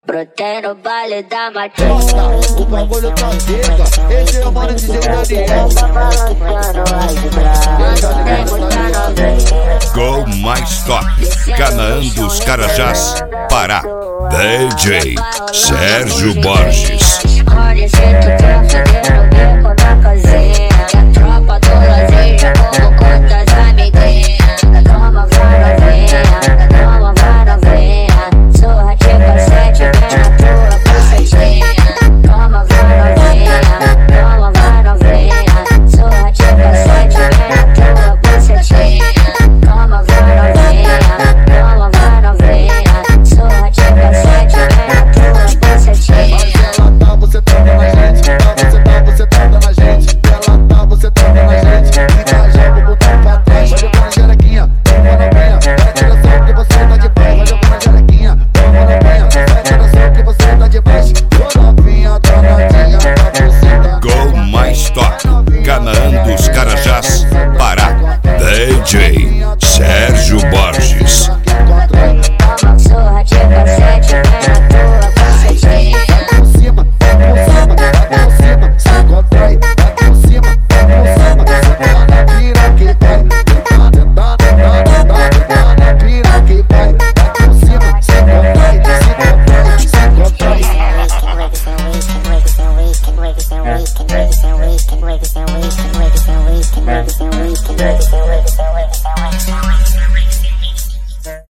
Brotei no baile da Matilde. O bagulho tá zica, esse é o mano de Daniel. Tá balançando as bravas. Tem muita novinha. Go Mais Top, Canaã dos Carajás, Pará. DJ Sérgio Borges. Olha esse jeito pra foder no beco na casinha. A tropa do lazer já colocou